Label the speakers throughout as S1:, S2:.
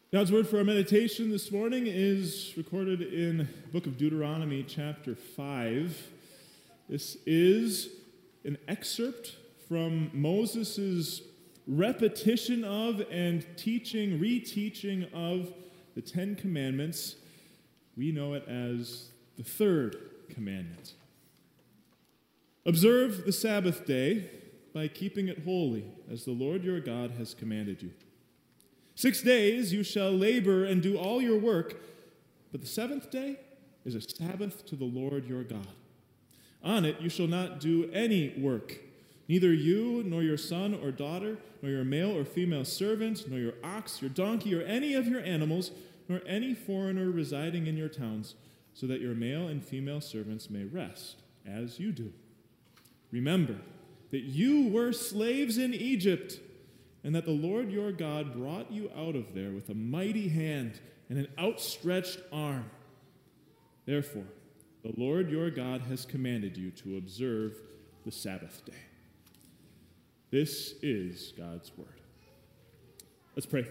S1: God's word for our meditation this morning is recorded in the book of Deuteronomy, chapter 5. This is an excerpt from Moses' repetition of and reteaching of the Ten Commandments. We know it as the third commandment. Observe the Sabbath day by keeping it holy, as the Lord your God has commanded you. 6 days you shall labor and do all your work, but the seventh day is a Sabbath to the Lord your God. On it you shall not do any work, neither you nor your son or daughter, nor your male or female servant, nor your ox, your donkey, or any of your animals, nor any foreigner residing in your towns, so that your male and female servants may rest, as you do. Remember that you were slaves in Egypt, and that the Lord your God brought you out of there with a mighty hand and an outstretched arm. Therefore, the Lord your God has commanded you to observe the Sabbath day. This is God's word. Let's pray.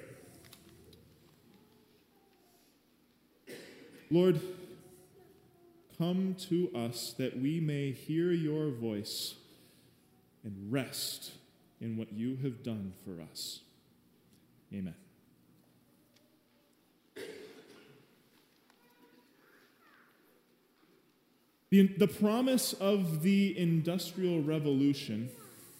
S1: Lord, come to us that we may hear your voice and rest in what you have done for us. Amen. The promise of the Industrial Revolution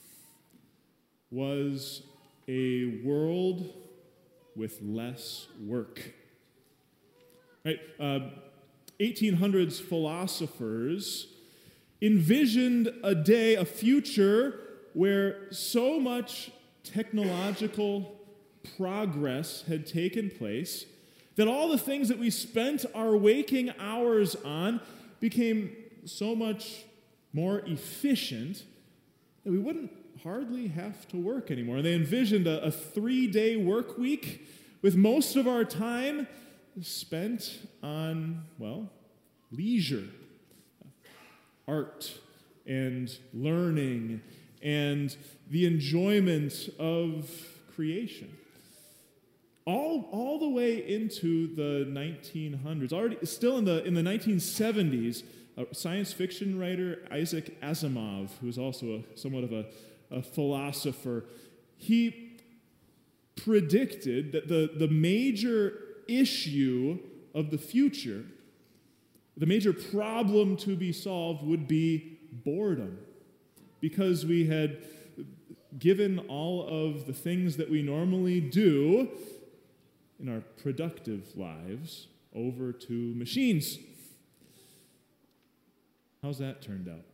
S1: was a world with less work. Right? 1800s philosophers envisioned a future where so much technological progress had taken place that all the things that we spent our waking hours on became so much more efficient that we wouldn't hardly have to work anymore. They envisioned a 3-day work week with most of our time spent on, leisure, art, and learning, and the enjoyment of creation. All the way into the 1900s, already still in the 1970s, a science fiction writer, Isaac Asimov, who is also somewhat of a philosopher, he predicted that the major issue of the future, the major problem to be solved would be boredom. Because we had given all of the things that we normally do in our productive lives over to machines. How's that turned out?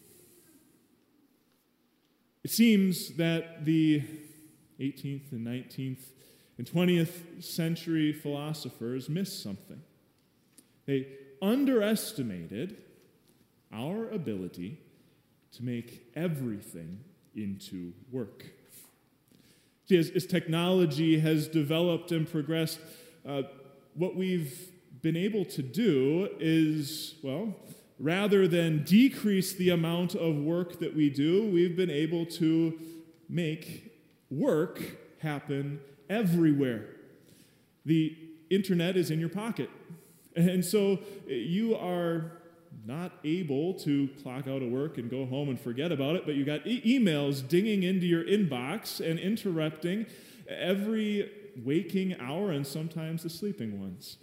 S1: It seems that the 18th and 19th and 20th century philosophers missed something. They underestimated our ability to make everything into work. See, as technology has developed and progressed, what we've been able to do is, rather than decrease the amount of work that we do, we've been able to make work happen everywhere. The internet is in your pocket. And so you are not able to clock out of work and go home and forget about it, but you got emails dinging into your inbox and interrupting every waking hour and sometimes the sleeping ones.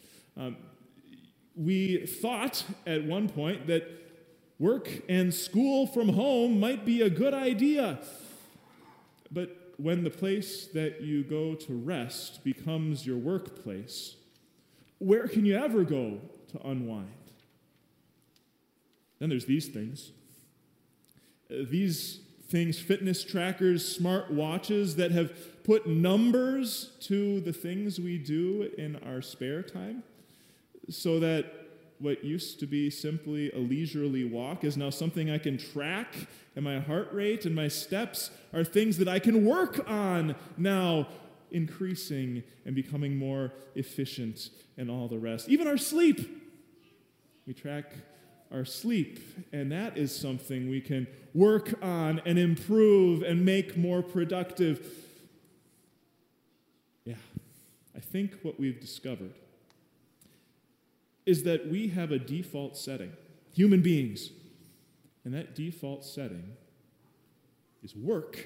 S1: We thought at one point that work and school from home might be a good idea, but when the place that you go to rest becomes your workplace, where can you ever go to unwind? Then there's these things. These things, fitness trackers, smart watches that have put numbers to the things we do in our spare time, so that what used to be simply a leisurely walk is now something I can track, and my heart rate and my steps are things that I can work on now, increasing and becoming more efficient and all the rest. Even our sleep. We track our sleep, and that is something we can work on and improve and make more productive. Yeah, I think what we've discovered is that we have a default setting, human beings, and that default setting is work.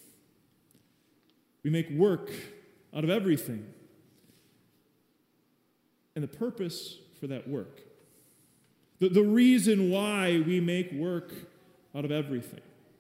S1: We make work out of everything. And the purpose for that work, the reason why we make work out of everything,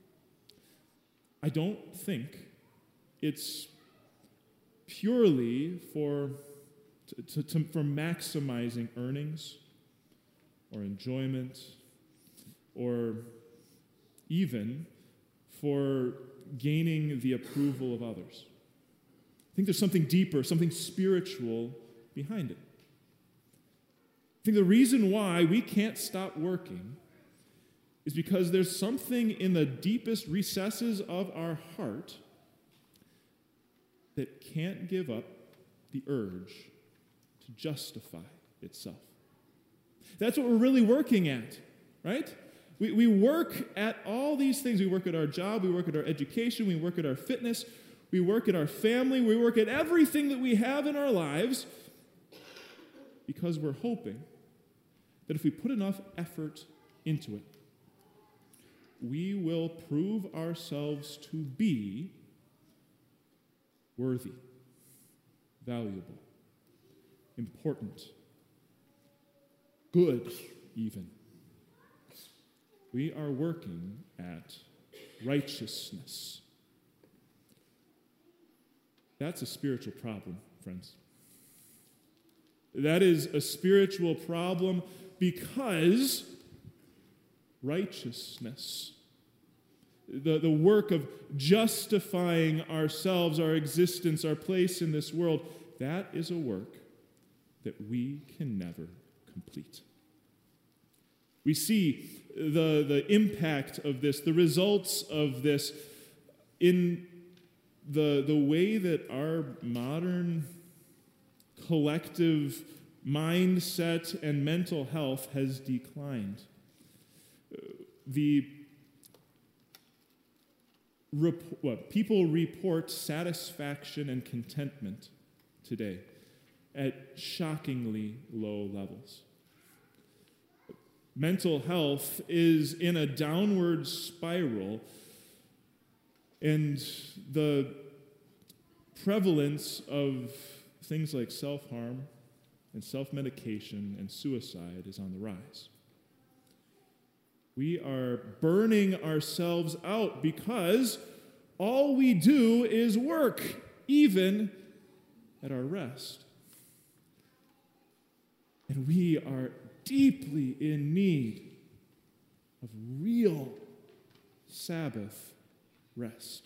S1: I don't think it's purely for maximizing earnings or enjoyment or even for gaining the approval of others. I think there's something deeper, something spiritual behind it. I think the reason why we can't stop working is because there's something in the deepest recesses of our heart that can't give up the urge to justify itself. That's what we're really working at, right? We work at all these things. We work at our job, we work at our education, we work at our fitness, we work at our family, we work at everything that we have in our lives because we're hoping that if we put enough effort into it, we will prove ourselves to be worthy, valuable, important, good even. We are working at righteousness. That's a spiritual problem, friends. That is a spiritual problem because righteousness, the work of justifying ourselves, our existence, our place in this world, that is a work that we can never complete. We see the impact of this, the results of this in the way that our modern collective mindset and mental health has declined. People report satisfaction and contentment today at shockingly low levels. Mental health is in a downward spiral, and the prevalence of things like self-harm and self-medication and suicide is on the rise. We are burning ourselves out because all we do is work, even at our rest. And we are deeply in need of real Sabbath rest.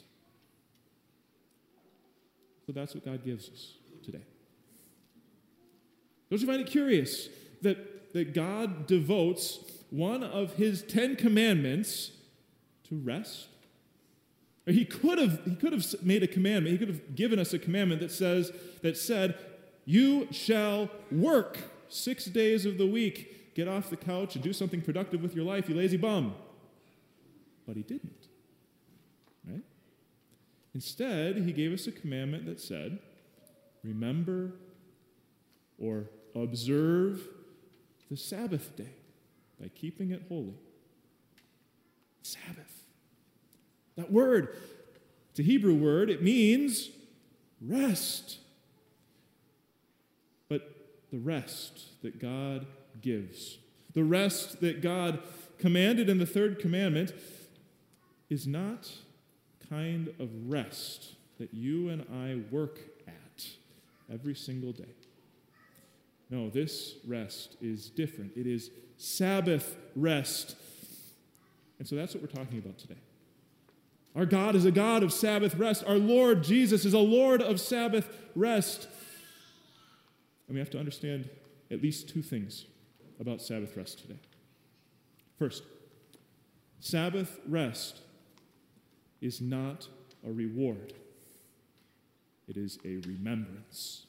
S1: So that's what God gives us today. Don't you find it curious that God devotes one of his 10 commandments to rest? Or he could have made a commandment. He could have given us a commandment that said, "You shall work 6 days of the week. Get off the couch and do something productive with your life, you lazy bum." But he didn't, right? Instead, he gave us a commandment that said, "Remember or observe the Sabbath day by keeping it holy." Sabbath. That word, it's a Hebrew word. It means rest. But the rest that God gives, the rest that God commanded in the third commandment, is not kind of rest that you and I work at every single day. No, this rest is different. It is Sabbath rest. And so that's what we're talking about today. Our God is a God of Sabbath rest. Our Lord Jesus is a Lord of Sabbath rest. And we have to understand at least two things about Sabbath rest today. First, Sabbath rest is not a reward. It is a remembrance.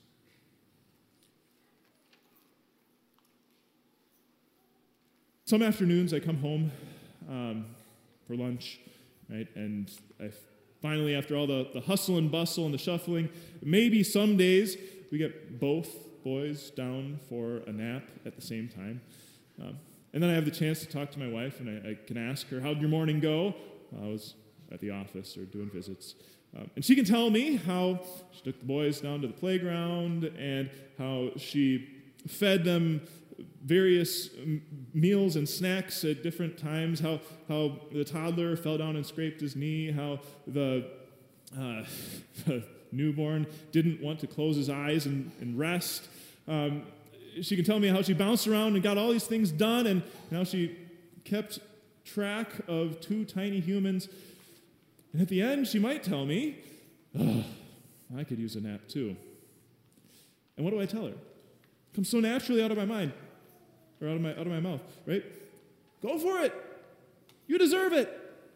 S1: Some afternoons I come home for lunch, right? And I finally, after all the hustle and bustle and the shuffling, maybe some days we get both boys down for a nap at the same time. And then I have the chance to talk to my wife, and I can ask her, how'd your morning go? I was at the office or doing visits. And she can tell me how she took the boys down to the playground and how she fed them various meals and snacks at different times, how the toddler fell down and scraped his knee, how the newborn didn't want to close his eyes and rest. She can tell me how she bounced around and got all these things done, and how she kept track of two tiny humans. And at the end, she might tell me, oh, I could use a nap too. And what do I tell her? It comes so naturally out of my mind, or out of my mouth, right? Go for it. You deserve it.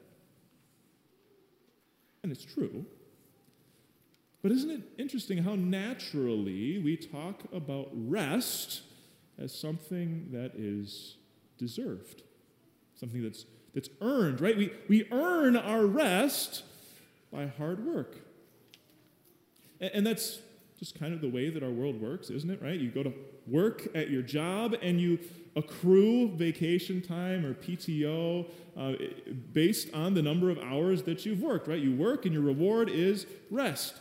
S1: And it's true. But isn't it interesting how naturally we talk about rest as something that is deserved, something that's earned, right? We earn our rest by hard work. And that's just kind of the way that our world works, isn't it, right? You go to work at your job and you accrue vacation time or PTO based on the number of hours that you've worked, right? You work and your reward is rest.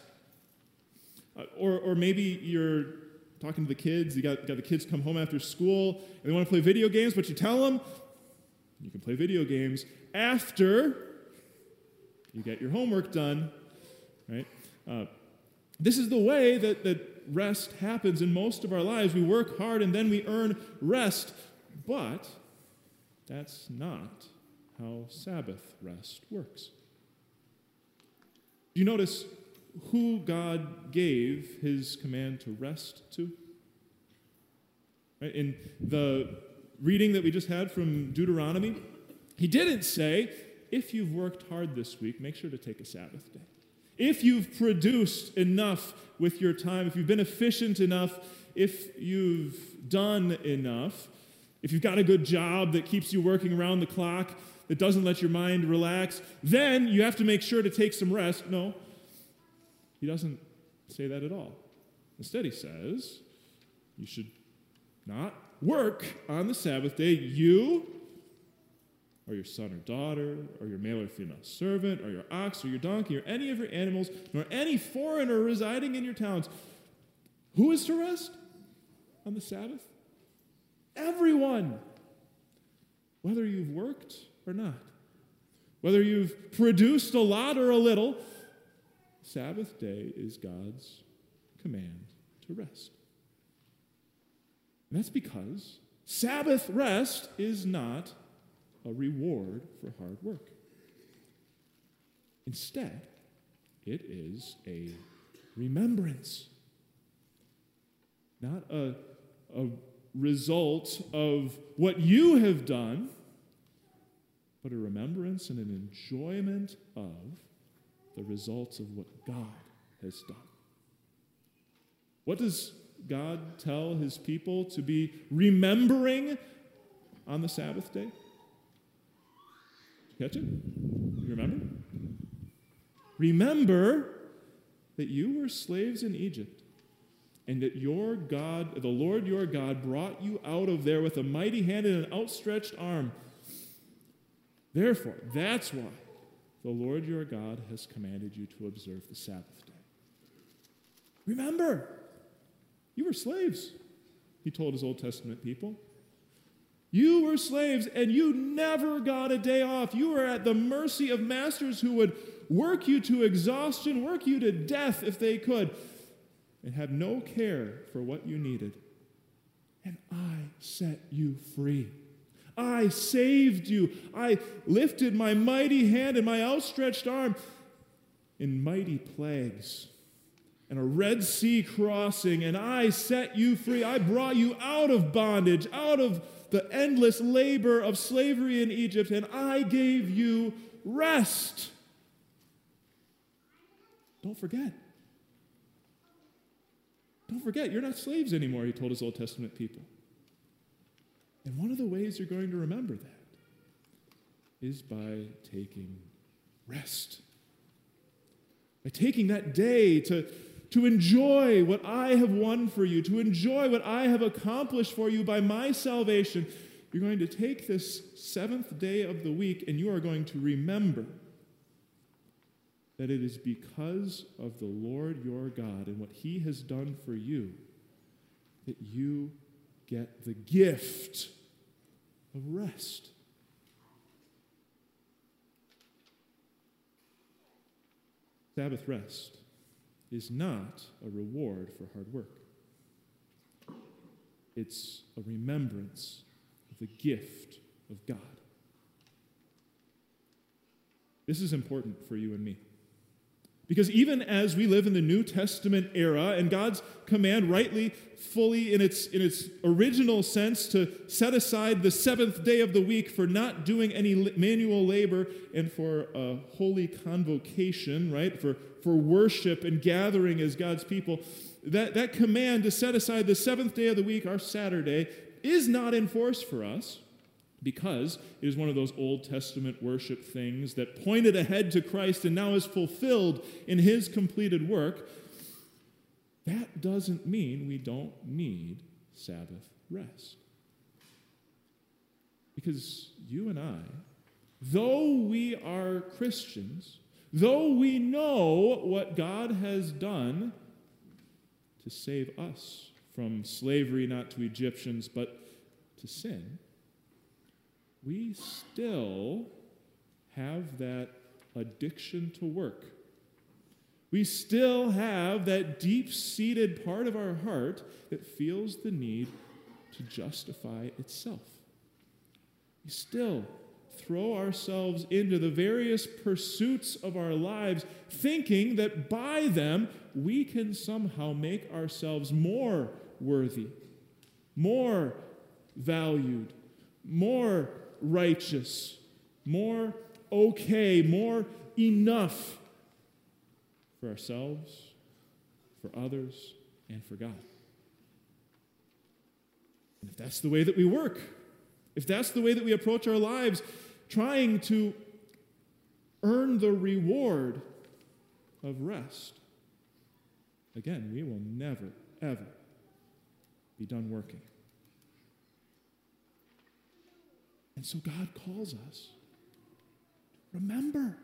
S1: Or maybe you're talking to the kids, you got the kids come home after school, and they want to play video games, but you tell them, you can play video games after you get your homework done, right? This is the way that rest happens in most of our lives. We work hard and then we earn rest, but that's not how Sabbath rest works. Do you notice who God gave his command to rest to? Right? In the reading that we just had from Deuteronomy, he didn't say, if you've worked hard this week, make sure to take a Sabbath day. If you've produced enough with your time, if you've been efficient enough, if you've done enough, if you've got a good job that keeps you working around the clock, that doesn't let your mind relax, then you have to make sure to take some rest. No, he doesn't say that at all. Instead, he says, you should not work on the Sabbath day, you or your son or daughter, or your male or female servant, or your ox, or your donkey, or any of your animals, nor any foreigner residing in your towns. Who is to rest on the Sabbath? Everyone. Whether you've worked or not. Whether you've produced a lot or a little, Sabbath day is God's command to rest. And that's because Sabbath rest is not a reward for hard work. Instead, it is a remembrance, not a result of what you have done, but a remembrance and an enjoyment of the results of what God has done. What does God tell his people to be remembering on the Sabbath day? Catch it? You remember? Remember that you were slaves in Egypt, and that your God, the Lord your God, brought you out of there with a mighty hand and an outstretched arm. Therefore, that's why the Lord your God has commanded you to observe the Sabbath day. Remember, you were slaves, he told his Old Testament people. You were slaves, and you never got a day off. You were at the mercy of masters who would work you to exhaustion, work you to death if they could, and have no care for what you needed. And I set you free. I saved you. I lifted my mighty hand and my outstretched arm in mighty plagues and a Red Sea crossing, and I set you free. I brought you out of bondage, out of the endless labor of slavery in Egypt, and I gave you rest. Don't forget. Don't forget, you're not slaves anymore, he told his Old Testament people. And one of the ways you're going to remember that is by taking rest. By taking that day to to enjoy what I have won for you, to enjoy what I have accomplished for you by my salvation, you're going to take this seventh day of the week and you are going to remember that it is because of the Lord your God and what he has done for you that you get the gift of rest. Sabbath rest is not a reward for hard work. It's a remembrance of the gift of God. This is important for you and me. Because even as we live in the New Testament era, and God's command rightly, fully in its original sense to set aside the seventh day of the week for not doing any manual labor and for a holy convocation, right, for worship and gathering as God's people, that command to set aside the seventh day of the week, our Saturday, is not enforced for us, because it is one of those Old Testament worship things that pointed ahead to Christ and now is fulfilled in his completed work. That doesn't mean we don't need Sabbath rest. Because you and I, though we are Christians, though we know what God has done to save us from slavery, not to Egyptians, but to sin, we still have that addiction to work. We still have that deep-seated part of our heart that feels the need to justify itself. We still throw ourselves into the various pursuits of our lives, thinking that by them we can somehow make ourselves more worthy, more valued, more righteous, more okay, more enough for ourselves, for others, and for God. And if that's the way that we work, if that's the way that we approach our lives, trying to earn the reward of rest, again, we will never, ever be done working. And so God calls us, remember.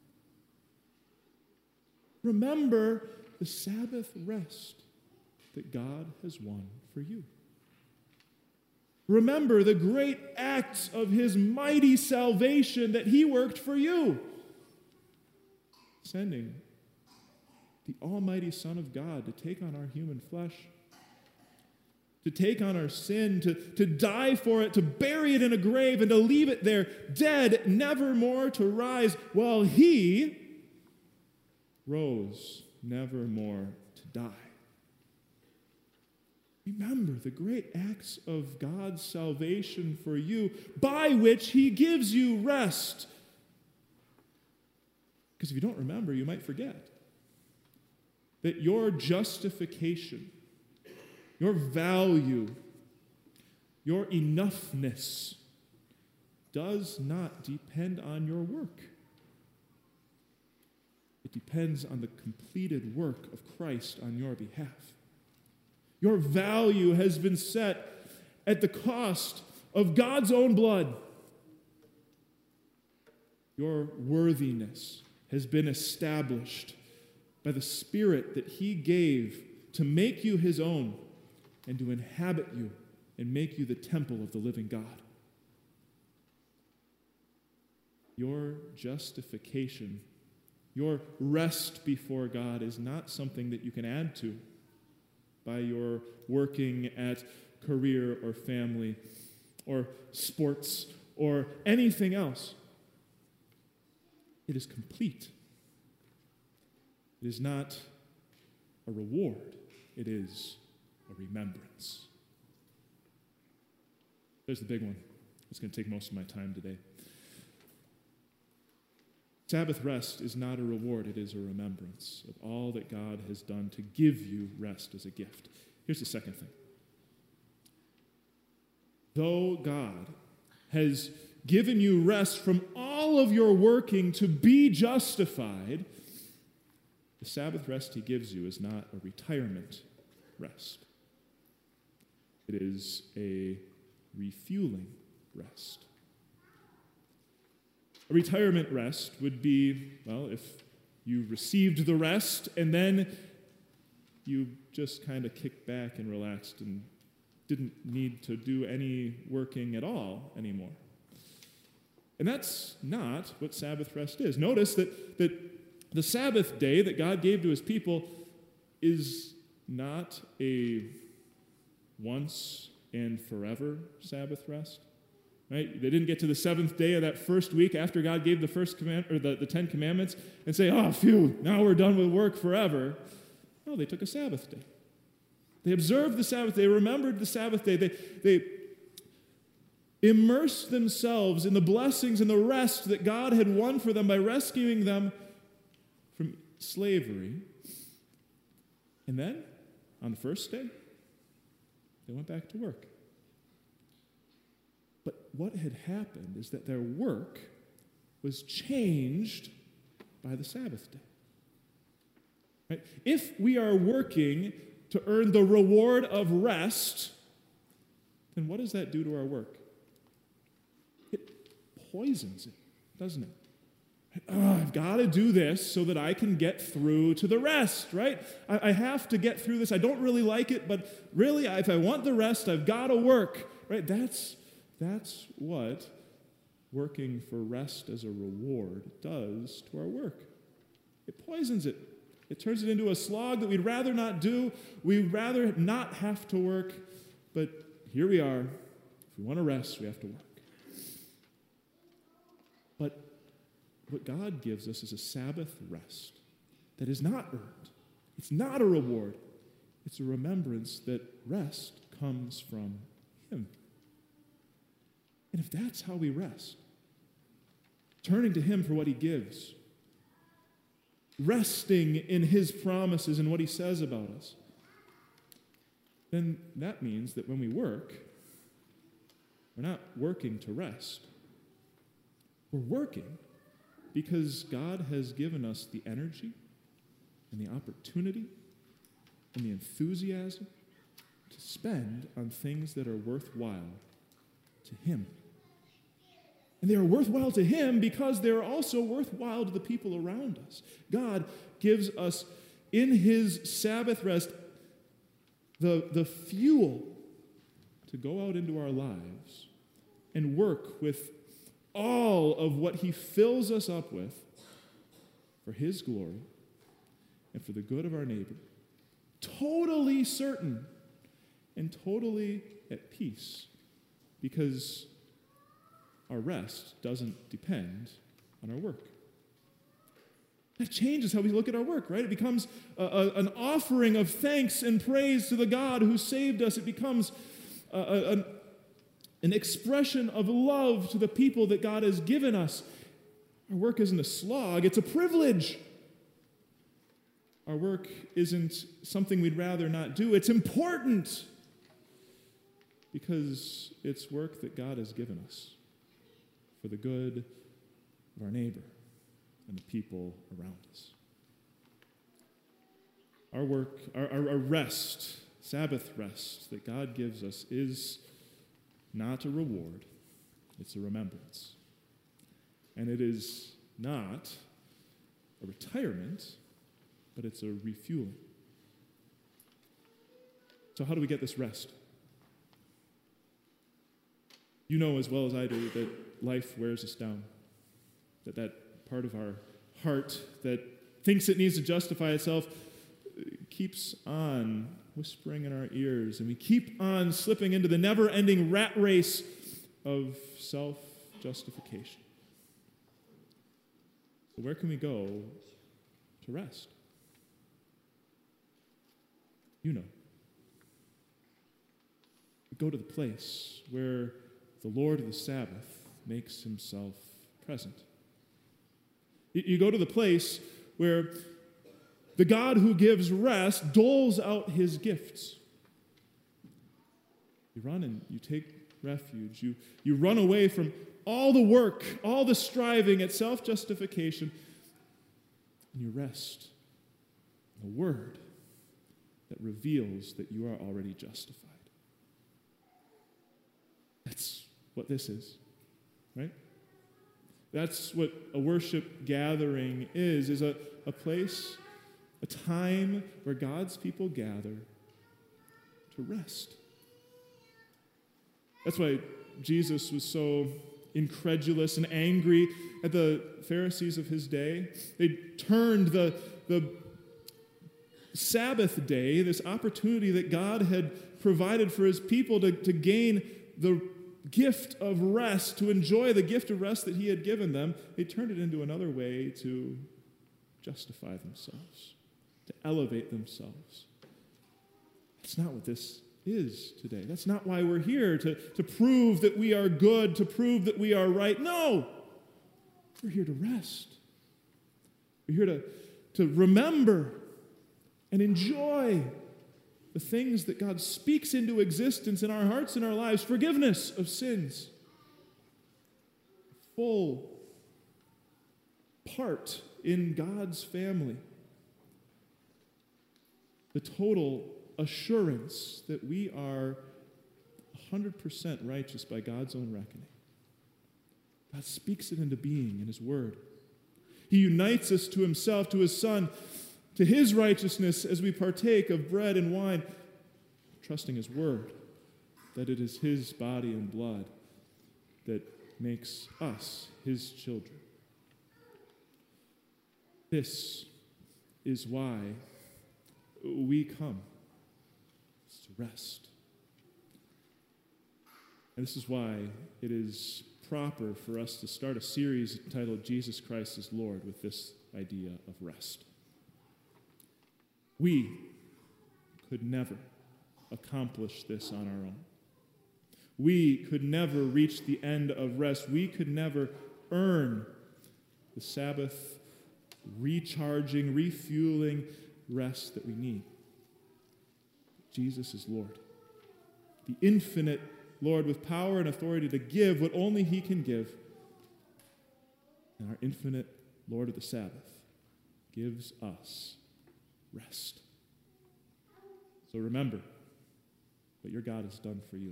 S1: Remember the Sabbath rest that God has won for you. Remember the great acts of his mighty salvation that he worked for you, sending the almighty Son of God to take on our human flesh, to take on our sin, to die for it, to bury it in a grave, and to leave it there, dead, never more to rise, while he rose never more to die. Remember the great acts of God's salvation for you, by which he gives you rest. Because if you don't remember, you might forget that your justification, your value, your enoughness does not depend on your work. It depends on the completed work of Christ on your behalf. Your value has been set at the cost of God's own blood. Your worthiness has been established by the Spirit that he gave to make you his own and to inhabit you and make you the temple of the living God. Your justification, your rest before God is not something that you can add to by your working at career or family or sports or anything else. It is complete. It is not a reward. It is a remembrance. There's the big one. It's going to take most of my time today. Sabbath rest is not a reward, it is a remembrance of all that God has done to give you rest as a gift. Here's the second thing. Though God has given you rest from all of your working to be justified, The Sabbath rest he gives you is not a retirement rest. It is a refueling rest. A retirement rest would be, well, if you received the rest and then you just kind of kicked back and relaxed and didn't need to do any working at all anymore. And that's not what Sabbath rest is. Notice that the Sabbath day that God gave to his people is not a once and forever Sabbath rest. Right? They didn't get to the seventh day of that first week after God gave the first command or the 10 Commandments and say, "Oh, phew, now we're done with work forever." No, they took a Sabbath day. They observed the Sabbath. They remembered the Sabbath day. They immersed themselves in the blessings and the rest that God had won for them by rescuing them from slavery. And then, on the first day, they went back to work. But what had happened is that their work was changed by the Sabbath day. Right? If we are working to earn the reward of rest, then what does that do to our work? It poisons it, doesn't it? I've got to do this so that I can get through to the rest, right? I have to get through this. I don't really like it, but really, if I want the rest, I've got to work, right? That's what working for rest as a reward does to our work. It poisons it. It turns it into a slog that we'd rather not do. We'd rather not have to work, but here we are. If we want to rest, we have to work. But what God gives us is a Sabbath rest that is not earned. It's not a reward. It's a remembrance that rest comes from him. And if that's how we rest, turning to him for what he gives, resting in his promises and what he says about us, then that means that when we work, we're not working to rest. We're working because God has given us the energy and the opportunity and the enthusiasm to spend on things that are worthwhile to him. And they are worthwhile to him because they are also worthwhile to the people around us. God gives us in his Sabbath rest the fuel to go out into our lives and work with all of what he fills us up with for his glory and for the good of our neighbor. Totally certain and totally at peace because our rest doesn't depend on our work. That changes how we look at our work, right? It becomes an offering of thanks and praise to the God who saved us. It becomes an expression of love to the people that God has given us. Our work isn't a slog, it's a privilege. Our work isn't something we'd rather not do. It's important because it's work that God has given us for the good of our neighbor and the people around us. Our work, our rest, Sabbath rest that God gives us is not a reward, it's a remembrance. And it is not a retirement, but it's a refueling. So how do we get this rest? You know as well as I do that life wears us down, that part of our heart that thinks it needs to justify itself keeps on whispering in our ears, and we keep on slipping into the never-ending rat race of self-justification. So where can we go to rest? You know. We go to the place where the Lord of the Sabbath makes himself present. You go to the place where the God who gives rest doles out his gifts. You run and you take refuge. You run away from all the work, all the striving at self-justification, and you rest a word that reveals that you are already justified. That's what this is, right? That's what a worship gathering is a place, a time where God's people gather to rest. That's why Jesus was so incredulous and angry at the Pharisees of his day. They turned the Sabbath day, this opportunity that God had provided for his people to gain the gift of rest, to enjoy the gift of rest that he had given them, they turned it into another way to justify themselves, to elevate themselves. That's not what this is today. That's not why we're here, to prove that we are good, to prove that we are right. No! We're here to rest. We're here to remember and enjoy the things that God speaks into existence in our hearts and our lives. Forgiveness of sins. Full part in God's family. The total assurance that we are 100% righteous by God's own reckoning. God speaks it into being in his word. He unites us to himself, to his Son, to his righteousness as we partake of bread and wine, trusting his word, that it is his body and blood that makes us his children. This is why we come, is to rest. And this is why it is proper for us to start a series entitled Jesus Christ is Lord with this idea of rest. We could never accomplish this on our own. We could never reach the end of rest. We could never earn the Sabbath recharging, refueling rest that we need. Jesus is Lord, the infinite Lord with power and authority to give what only he can give. And our infinite Lord of the Sabbath gives us rest. So remember what your God has done for you.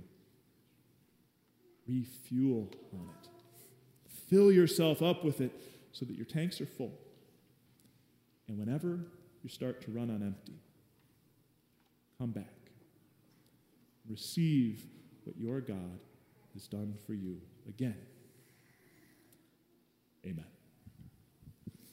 S1: Refuel on it. Fill yourself up with it so that your tanks are full. And whenever you start to run on empty, come back. Receive what your God has done for you again. Amen.